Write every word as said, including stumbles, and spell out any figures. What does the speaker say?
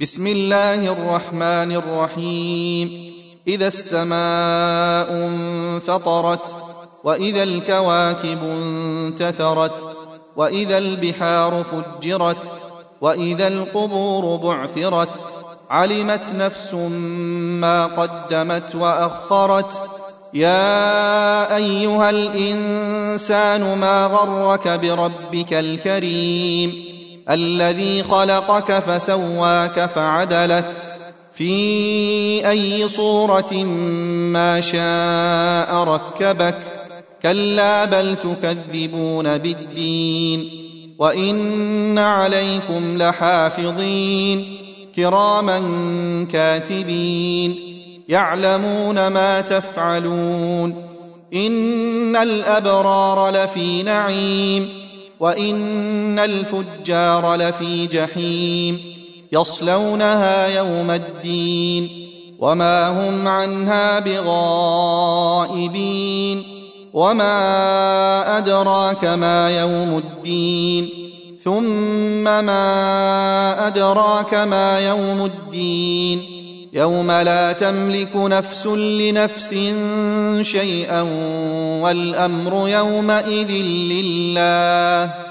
بسم الله الرحمن الرحيم. إذا السماء انفطرت وإذا الكواكب انتثرت وإذا البحار فجرت وإذا القبور بعثرت علمت نفس ما قدمت وأخرت. يا أيها الإنسان ما غرك بربك الكريم الذي خلقك فسواك فعدلك في أي صورة ما شاء ركبك. كلا بل تكذبون بالدين وإن عليكم لحافظين كراما كاتبين يعلمون ما تفعلون. إن الأبرار لفي نعيم وإن الفجار لفي جحيم يصلونها يوم الدين وما هم عنها بغائبين. وما أدراك ما يوم الدين ثم ما أدراك ما يوم الدين يوم لا تملك نفس لنفس شيئا والأمر يومئذ لله.